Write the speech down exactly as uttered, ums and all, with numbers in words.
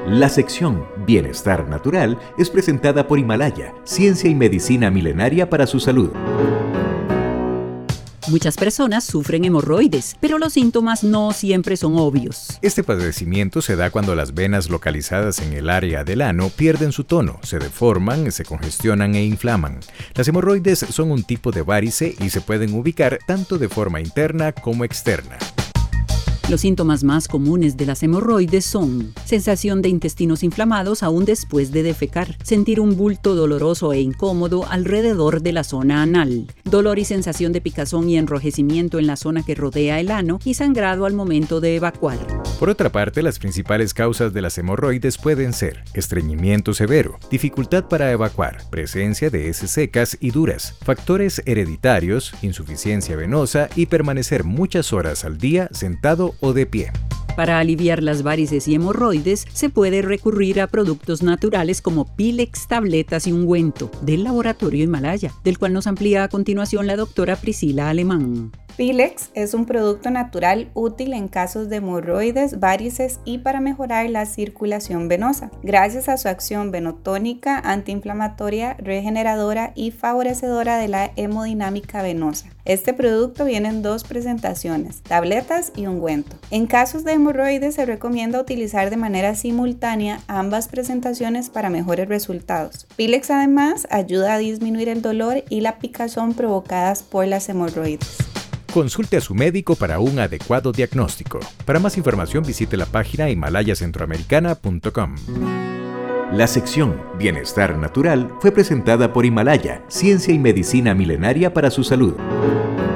La sección Bienestar Natural es presentada por Himalaya, ciencia y medicina milenaria para su salud. Muchas personas sufren hemorroides, pero los síntomas no siempre son obvios. Este padecimiento se da cuando las venas localizadas en el área del ano pierden su tono, se deforman, se congestionan e inflaman. Las hemorroides son un tipo de varice y se pueden ubicar tanto de forma interna como externa. Los síntomas más comunes de las hemorroides son sensación de intestinos inflamados aún después de defecar, sentir un bulto doloroso e incómodo alrededor de la zona anal, dolor y sensación de picazón y enrojecimiento en la zona que rodea el ano y sangrado al momento de evacuar. Por otra parte, las principales causas de las hemorroides pueden ser estreñimiento severo, dificultad para evacuar, presencia de heces secas y duras, factores hereditarios, insuficiencia venosa y permanecer muchas horas al día sentado o de pie. Para aliviar las varices y hemorroides, se puede recurrir a productos naturales como Pilex, tabletas y ungüento, del laboratorio Himalaya, del cual nos amplía a continuación la doctora Priscila Alemán. Pilex es un producto natural útil en casos de hemorroides, varices y para mejorar la circulación venosa, gracias a su acción venotónica, antiinflamatoria, regeneradora y favorecedora de la hemodinámica venosa. Este producto viene en dos presentaciones, tabletas y ungüento. En casos de hemorroides se recomienda utilizar de manera simultánea ambas presentaciones para mejores resultados. Pilex además ayuda a disminuir el dolor y la picazón provocadas por las hemorroides. Consulte a su médico para un adecuado diagnóstico. Para más información visite la página himalaya centroamericana punto com. La sección Bienestar Natural fue presentada por Himalaya, ciencia y medicina milenaria para su salud.